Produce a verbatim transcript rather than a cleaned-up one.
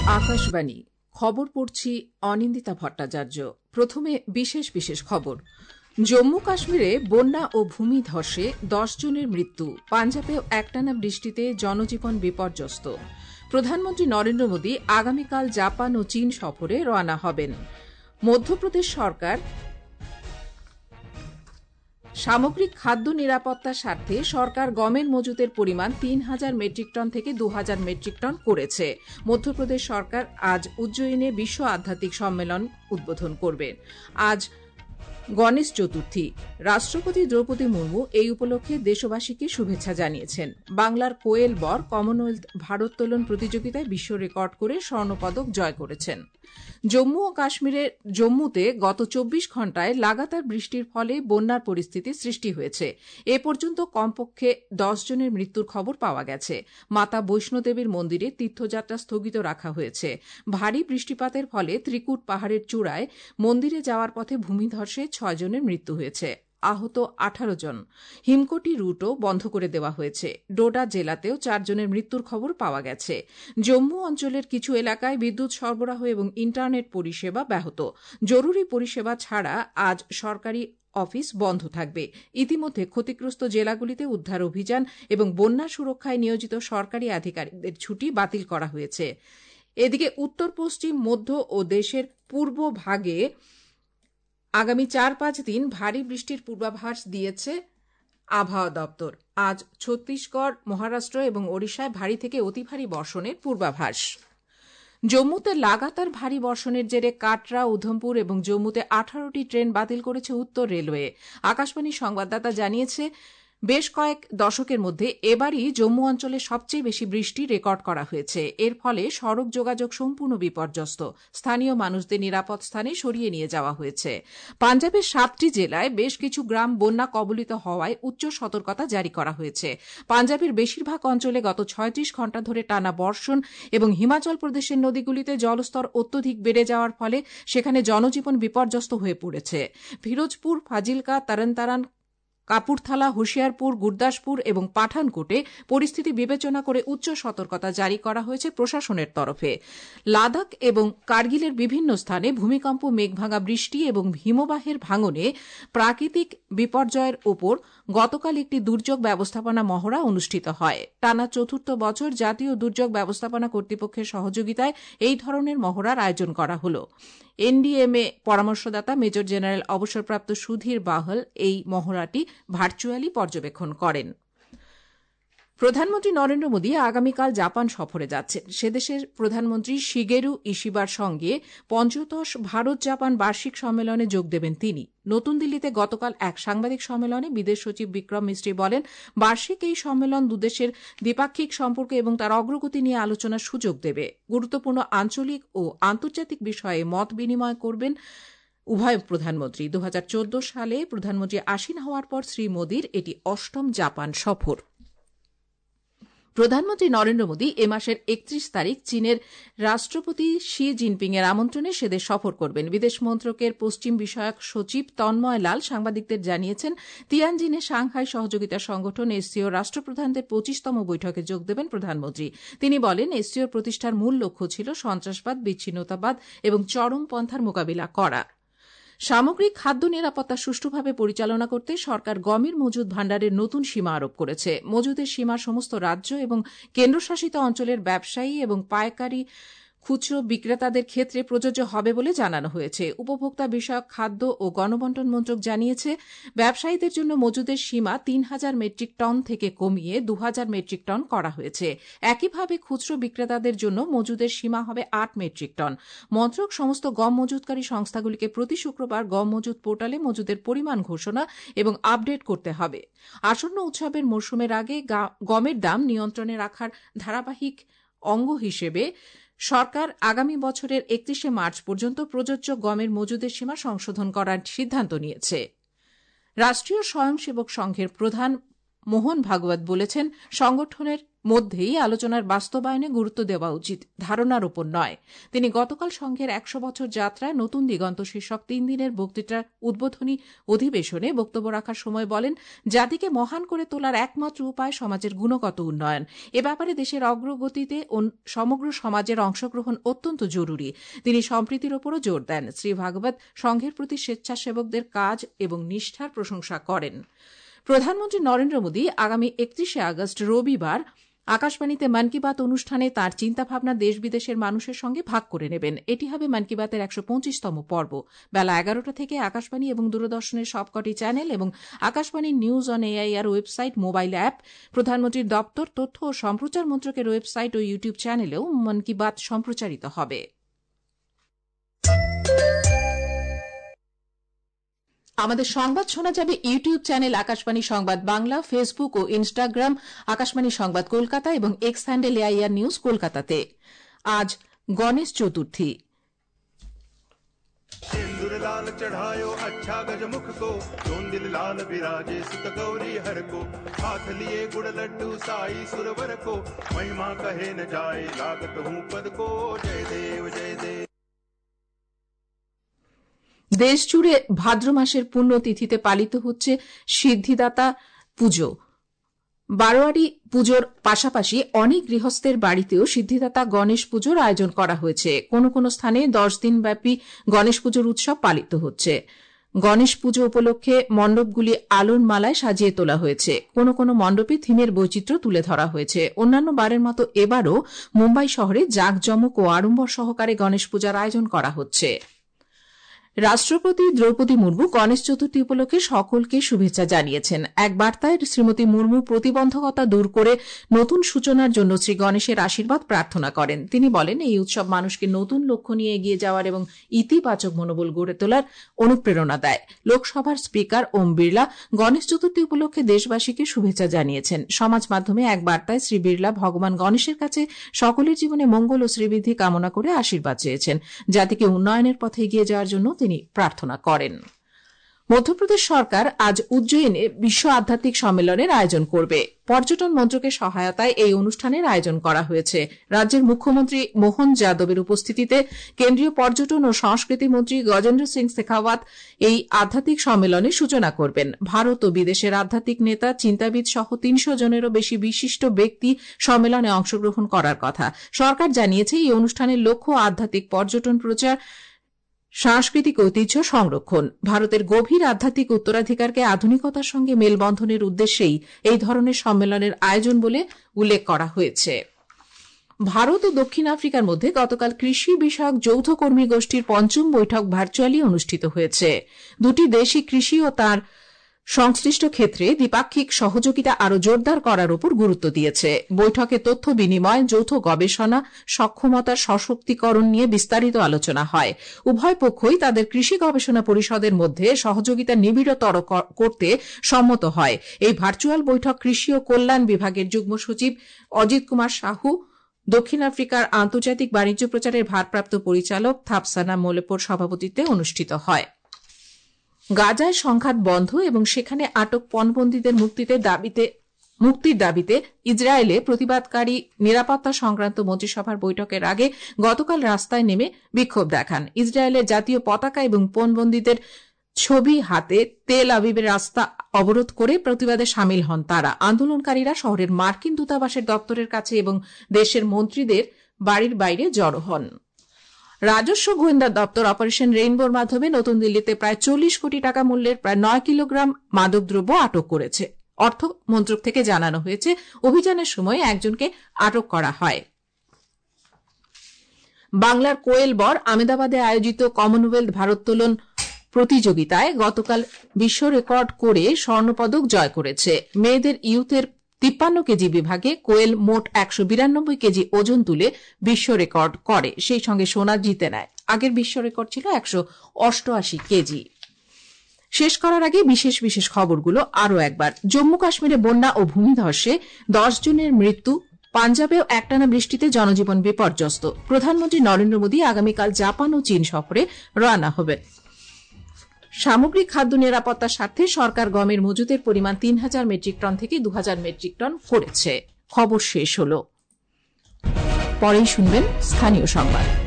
আকাশবাণী খবর পড়ছি অনিন্দিতা ভট্টাচার্য। প্রথমে বিশেষ বিশেষ খবর। জম্মু কাশ্মীরে বন্যা ও ভূমিধসে দশ জনের মৃত্যু। পাঞ্জাবেও একটানা বৃষ্টিতে জনজীবন বিপর্যস্ত। প্রধানমন্ত্রী নরেন্দ্র মোদী আগামীকাল জাপান ও চীন সফরে রওনা হবেন। মধ্যপ্রদেশ সরকার সামগ্রিক খাদ্য নিরাপত্তার স্বার্থে সরকার গমের মজুতের পরিমাণ তিন হাজার মেট্রিক টন থেকে দু হাজার মেট্রিক টন করেছে। মধ্যপ্রদেশ সরকার আজ উজ্জয়িনে বিশ্ব আধ্যাত্মিক সম্মেলন উদ্বোধন করবে। আজ গণেশ চতুর্থী। রাষ্ট্রপতি দ্রৌপদী মুর্মু এই উপলক্ষে দেশবাসীকে শুভেচ্ছা জানিয়েছেন। বাংলার কোয়েল বর কমনওয়েলথ ভারোত্তোলন প্রতিযোগিতায় বিশ্ব রেকর্ড করে স্বর্ণপদক জয় করেছেন। জম্মু ও কাশ্মীরের জম্মুতে গত চব্বিশ ঘণ্টায় লাগাতার বৃষ্টির ফলে বন্যার পরিস্থিতি সৃষ্টি হয়েছে। এ পর্যন্ত কমপক্ষে দশ জনের মৃত্যুর খবর পাওয়া গেছে। মাতা বৈষ্ণোদেবীর মন্দিরে তীর্থযাত্রা স্থগিত রাখা হয়েছে। ভারী বৃষ্টিপাতের ফলে ত্রিকুট পাহাড়ের চূড়ায় মন্দিরে যাওয়ার পথে ভূমিধসে ছয় জনের মৃত্যু হয়েছে। আহত আঠারো জন। হিমকোটি রুটও বন্ধ করে দেওয়া হয়েছে। ডোডা জেলাতেও চারজনের মৃত্যুর খবর পাওয়া গেছে। জম্মু অঞ্চলের কিছু এলাকায় বিদ্যুৎ সরবরাহ এবং ইন্টারনেট পরিষেবা ব্যাহত। জরুরি পরিষেবা ছাড়া আজ সরকারি অফিস বন্ধ থাকবে। ইতিমধ্যে ক্ষতিগ্রস্ত জেলাগুলিতে উদ্ধার অভিযান এবং বন্যা সুরক্ষায় নিয়োজিত সরকারি আধিকারিকদের ছুটি বাতিল করা হয়েছে। এদিকে উত্তর পশ্চিম মধ্য ও দেশের পূর্ব ভাগে আগামী চার পাঁচ দিন ভারী বৃষ্টির পূর্বাভাস দিয়েছে আবহাওয়া দপ্তর। আজ ছত্তিশগড়, মহারাষ্ট্র এবং ওড়িশায় ভারী থেকে অতি ভারী বর্ষণের পূর্বাভাস। জম্মুতে লাগাতার ভারী বর্ষণের জেরে কাটরা, উধমপুর এবং জম্মুতে আঠারোটি ট্রেন বাতিল করেছে উত্তর রেলওয়ে। আকাশবাণীর সংবাদদাতা জানিয়েছে, বেশ কয়েক দশকের মধ্যে এবারই জম্মু অঞ্চলে সবচেয়ে বেশি বৃষ্টি রেকর্ড করা হয়েছে। এর ফলে সড়ক যোগাযোগ সম্পূর্ণ বিপর্যস্ত। স্থানীয় মানুষদের নিরাপদ স্থানে সরিয়ে নিয়ে যাওয়া হয়েছে। পাঞ্জাবের সাতটি জেলায় বেশ কিছু গ্রাম বন্যা কবলিত হওয়ায় উচ্চ সতর্কতা জারি করা হয়েছে। পাঞ্জাবের বেশিরভাগ অঞ্চলে গত ছয়ত্রিশ ঘণ্টা ধরে টানা বর্ষণ এবং হিমাচল প্রদেশের নদীগুলিতে জলস্তর অত্যধিক বেড়ে যাওয়ার ফলে সেখানে জনজীবন বিপর্যস্ত হয়ে পড়েছে। ফিরোজপুর, ফাজিলকা, তারানতারান, কাপুরথালা, হুশিয়ারপুর, গুরদাসপুর এবং পাঠানকোটে পরিস্থিতি বিবেচনা করে উচ্চ সতর্কতা জারি করা হয়েছে প্রশাসনের তরফে। লাদাখ এবং কার্গিলের বিভিন্ন স্থানে ভূমিকম্প, মেঘভাঙা বৃষ্টি এবং হিমবাহের ভাঙনে প্রাকৃতিক বিপর্যয়ের ওপর গতকাল একটি দুর্যোগ ব্যবস্থাপনা মহড়া অনুষ্ঠিত হয়। টানা চতুর্থ বছর জাতীয় দুর্যোগ ব্যবস্থাপনা কর্তৃপক্ষের সহযোগিতায় এই ধরনের মহড়ার আয়োজন করা হল। এনডিএমএ পরামর্শদাতা মেজর জেনারেল অবসরপ্রাপ্ত সুধীর বাহল এই মহড়াটি ভার্চুয়ালি পর্যবেক্ষণ করেন। প্রধানমন্ত্রী নরেন্দ্র মোদী আগামীকাল জাপান সফরে যাচ্ছেন। সেদেশের প্রধানমন্ত্রী শিগেরু ইশিবার সঙ্গে পঞ্চদশ ভারত জাপান বার্ষিক সম্মেলনে যোগ দেবেন তিনি। নতুন দিল্লিতে গতকাল এক সাংবাদিক সম্মেলনে বিদেশ সচিব বিক্রম মিস্ত্রি বলেন, বার্ষিক এই সম্মেলন দুদেশের দ্বিপাক্ষিক সম্পর্ক এবং তার অগ্রগতি নিয়ে আলোচনার সুযোগ দেবে। গুরুত্বপূর্ণ আঞ্চলিক ও আন্তর্জাতিক বিষয়ে মত বিনিময় করবেন উভয় প্রধানমন্ত্রী। দু হাজার চোদ্দ সালে প্রধানমন্ত্রী আসীন হওয়ার পর শ্রী মোদীর এটি অষ্টম জাপান সফর। প্রধানমন্ত্রী নরেন্দ্র মোদী এ মাসের একত্রিশ তারিখ চীনের রাষ্ট্রপতি শি জিনপিং এর আমন্ত্রণে সেদেশ সফর করবেন। বিদেশ মন্ত্রকের পশ্চিম বিষয়ক সচিব তন্ময় লাল সাংবাদিকদের জানিয়েছেন, তিয়ানজিনে সাংহাই সহযোগিতা সংগঠন এসসিও রাষ্ট্রপ্রধানদের পঁচিশতম বৈঠকে যোগ দেবেন প্রধানমন্ত্রী। তিনি বলেন, এসসিওর প্রতিষ্ঠার মূল লক্ষ্য ছিল সন্ত্রাসবাদ, বিচ্ছিন্নতাবাদ এবং চরমপন্থার মোকাবিলা করা। সামগ্রিক খাদ্য নিরাপত্তা সুষ্ঠুভাবে পরিচালনা করতে সরকার গমের মজুদ ভাণ্ডারের নতুন সীমা আরোপ করেছে। মজুদের সীমা সমস্ত রাজ্য এবং কেন্দ্রশাসিত অঞ্চলের ব্যবসায়ী এবং পাইকারি খুচরো বিক্রেতাদের ক্ষেত্রে প্রযোজ্য হবে বলে জানানো হয়েছে। উপভোক্তা বিষয়ক খাদ্য ও গণবণ্টন মন্ত্রক জানিয়েছে, ব্যবসায়ীদের জন্য মজুদের সীমা তিন হাজার মেট্রিক টন থেকে কমিয়ে দু হাজার মেট্রিক টন করা হয়েছে। একইভাবে খুচরো বিক্রেতাদের জন্য মজুদের সীমা হবে আট মেট্রিক টন। মন্ত্রক সমস্ত গম মজুতকারী সংস্থাগুলিকে প্রতি শুক্রবার গম মজুদ পোর্টালে মজুদের পরিমাণ ঘোষণা এবং আপডেট করতে হবে। আসন্ন উৎসবের মরশুমের আগে গমের দাম নিয়ন্ত্রণে রাখার ধারাবাহিক অঙ্গ হিসেবে সরকার আগামী বছরের একত্রিশে মার্চ পর্যন্ত প্রযোজ্য গমের মজুদের সীমা সংশোধন করার সিদ্ধান্ত নিয়েছে। রাষ্ট্রীয় স্বয়ংসেবক সংঘের প্রধান মোহন ভাগবত বলেছেন, সংগঠনের মধ্যেই আলোচনার বাস্তবায়নে গুরুত্ব দেওয়া উচিত, ধারণার উপর নয়। তিনি গতকাল সংঘের একশো বছর যাত্রায় নতুন দিগন্ত শীর্ষক তিন দিনের বক্তৃতার উদ্বোধনী অধিবেশনে বক্তব্য রাখার সময় বলেন, জাতিকে মহান করে তোলার একমাত্র উপায় সমাজের গুণগত উন্নয়ন। এ ব্যাপারে দেশের অগ্রগতিতে সমগ্র সমাজের অংশগ্রহণ অত্যন্ত জরুরি। তিনি সম্প্রীতির ওপরও জোর দেন। শ্রী ভাগবত সংঘের প্রতি স্বেচ্ছাসেবকদের কাজ এবং নিষ্ঠার প্রশংসা করেন। প্রধানমন্ত্রী নরেন্দ্র মোদী আগামী একত্রিশে আগস্ট রবিবার আকাশবাণীতে মন কি বাত অনুষ্ঠানে তাঁর চিন্তাভাবনা দেশ বিদেশের মানুষের সঙ্গে ভাগ করে নেবেন। এটি হবে মন কি বাতের একশো পঁচিশতম পর্ব। বেলা এগারোটা থেকে আকাশবাণী এবং দূরদর্শনের সবকটি চ্যানেল এবং Akashvani news on AIR website, mobile app, প্রধানমন্ত্রীর দপ্তর, তথ্য ও সম্প্রচার মন্ত্রকের ওয়েবসাইট ও ইউটিউব চ্যানেলেও মন কি বাত সম্প্রচারিত হবে। আমাদের সংবাদ শোনা যাবে ইউটিউব চ্যানেল আকাশবাণী সংবাদ বাংলা, ফেসবুক ও ইনস্টাগ্রাম আকাশবাণী সংবাদ কলকাতা এবং এক্স হ্যান্ডেল এআইআর নিউজ কলকাতাতে। আজ গণেশ চতুর্থী। सिंदूर लाल चढ़ायो अच्छा गजमुख को, चोंदिल लाल विराजे सुत गौरी हर को, हाथ लिए गुड़ लड्डू साई सुरवर को, महिमा कहे न जाए लागत हूँ पद को, जय देव जय देव। দেশজুড়ে ভাদ্র মাসের পুণ্যতিথিতে পালিত হচ্ছে সিদ্ধিদাতা পুজো। বারোয়ারি পুজোর পাশাপাশি অনেক গৃহস্থের বাড়িতেও সিদ্ধিদাতা গণেশ পুজোর আয়োজন করা হয়েছে। কোনো কোনো স্থানে দশ দিন ব্যাপী গণেশ পুজোর উৎসব পালিত হচ্ছে। গণেশ পুজো উপলক্ষে মণ্ডপগুলি আলোর মালায় সাজিয়ে তোলা হয়েছে। কোনো কোনো মণ্ডপে থিমের বৈচিত্র্য তুলে ধরা হয়েছে। অন্যান্য বারের মতো এবারও মুম্বাই শহরে জাঁকজমক ও আড়ম্বর সহকারে গণেশ পূজার আয়োজন করা হচ্ছে। রাষ্ট্রপতি দ্রৌপদী মুর্মু গণেশ চতুর্থী উপলক্ষে সকলকে শুভেচ্ছা জানিয়েছেন। এক বার্তায় শ্রীমতী মুর্মু প্রতিবন্ধকতা দূর করে নতুন সূচনার জন্য শ্রী গণেশের আশীর্বাদ প্রার্থনা করেন। তিনি বলেন, এই উৎসব মানুষকে নতুন লক্ষ্য নিয়ে এগিয়ে যাওয়ার এবং ইতিবাচক মনোবল গড়ে তোলার অনুপ্রেরণা দেয়। লোকসভার স্পিকার ওম বিড়লা গণেশ চতুর্থী উপলক্ষে দেশবাসীকে শুভেচ্ছা জানিয়েছেন। সমাজ মাধ্যমে এক বার্তায় শ্রী বিড়লা ভগবান গণেশের কাছে সকলের জীবনে মঙ্গল ও শ্রীবৃদ্ধি কামনা করে আশীর্বাদ চেয়েছেন। জাতিকে উন্নয়নের পথে এগিয়ে যাওয়ার জন্য তিনি প্রার্থনা করেন। মধ্যপ্রদেশ সরকার আজ উজ্জয়িনে বিশ্ব আধ্যাত্মিক সম্মেলনের আয়োজন করবে। পর্যটন মন্ত্রকের সহায়তায় এই অনুষ্ঠানের আয়োজন করা হয়েছে। রাজ্যের মুখ্যমন্ত্রী মোহন যাদবের উপস্থিতিতে কেন্দ্রীয় পর্যটন ও সংস্কৃতি মন্ত্রী গজেন্দ্র সিং শেখাওয়াত এই আধ্যাত্মিক সম্মেলনের সূচনা করবেন। ভারত ও বিদেশের আধ্যাত্মিক নেতা, চিন্তাবিদ সহ তিনশো জনেরও বেশি বিশিষ্ট ব্যক্তি সম্মেলনে অংশগ্রহণ করার কথা। সরকার জানিয়েছে, এই অনুষ্ঠানের লক্ষ্য আধ্যাত্মিক পর্যটন প্রচার, সাংস্কৃতিক ঐতিহ্য সংরক্ষণ, ভারতের গভীর আধ্যাত্মিক উত্তরাধিকারকে আধুনিকতার সঙ্গে মেলবন্ধনের উদ্দেশ্যেই এই ধরনের সম্মেলনের আয়োজন বলে উল্লেখ করা হয়েছে। ভারত ও দক্ষিণ আফ্রিকার মধ্যে গতকাল কৃষি বিষয়ক যৌথ কর্মী গোষ্ঠীর পঞ্চম বৈঠক ভার্চুয়ালি অনুষ্ঠিত হয়েছে। দুটি দেশই কৃষি ও তার সংশ্লিষ্ট ক্ষেত্রে দ্বিপাক্ষিক সহযোগিতা আরও জোরদার করার উপর গুরুত্ব দিয়েছে। বৈঠকে তথ্য বিনিময়, যৌথ গবেষণা, সক্ষমতার সশক্তিকরণ নিয়ে বিস্তারিত আলোচনা হয়। উভয় পক্ষই তাদের কৃষি গবেষণা পরিষদের মধ্যে সহযোগিতা নিবিড়তর করতে সম্মত হয়। এই ভার্চুয়াল বৈঠক কৃষি ও কল্যাণ বিভাগের যুগ্ম সচিব অজিত কুমার সাহু, দক্ষিণ আফ্রিকার আন্তর্জাতিক বাণিজ্য প্রচারের ভারপ্রাপ্ত পরিচালক থাপসানা মোলেপোর সভাপতিত্বে অনুষ্ঠিত হয়। গাজায় সংঘাত বন্ধ এবং সেখানে আটক পণবন্দীদের মুক্তির দাবিতে মুক্তির দাবিতে ইসরায়েলে প্রতিবাদকারী নিরাপত্তা সংক্রান্ত মন্ত্রিসভার বৈঠকের আগে গতকাল রাস্তায় নেমে বিক্ষোভ দেখান। ইসরায়েলের জাতীয় পতাকা এবং পণবন্দীদের ছবি হাতে তেল আবিবের রাস্তা অবরোধ করে প্রতিবাদে সামিল হন তারা। আন্দোলনকারীরা শহরের মার্কিন দূতাবাসের দপ্তরের কাছে এবং দেশের মন্ত্রীদের বাড়ির বাইরে জড়ো হন। রাজস্ব গোয়েন্দা দপ্তর অপারেশন রেইনবোর মাধ্যমে নতুন দিল্লিতে প্রায় চল্লিশ কোটি টাকা মূল্যের প্রায় নয় কিলোগ্রাম মাদকদ্রব্য আটক করেছে। অর্থ মন্ত্রক থেকে জানানো হয়েছে, অভিযানের সময় একজনকে আটক করা হয়। বাংলার কোয়েল বর আহমেদাবাদে আয়োজিত কমনওয়েলথ ভারোত্তোলন প্রতিযোগিতায় গতকাল বিশ্ব রেকর্ড করে স্বর্ণপদক জয় করেছে। মেয়েদের ইউথের তিপ্পান্ন কেজি বিভাগে কোয়েল মোট একশো বিরানব্বই কেজি ওজন তুলে বিশ্ব রেকর্ড করে, সেই সঙ্গে সোনা জিতে নেয়। আগের বিশ্ব রেকর্ড ছিল একশো অষ্টআশি কেজি। শেষ করার আগে বিশেষ বিশেষ খবরগুলো আরও একবার। জম্মু কাশ্মীরে বন্যা ও ভূমিধসে দশ জনের মৃত্যু, পাঞ্জাবেও একটানা বৃষ্টিতে জনজীবন বিপর্যস্ত। প্রধানমন্ত্রী নরেন্দ্র মোদী আগামীকাল জাপান ও চীন সফরে রওনা হবে। সামগ্রিক খাদ্য নিরাপত্তার স্বার্থে সরকার গমের মজুতের পরিমাণ তিন হাজার মেট্রিক টন থেকে দু হাজার মেট্রিক টন করেছে। খবর শেষ হল। পরেই শুনবেন স্থানীয় সংবাদ।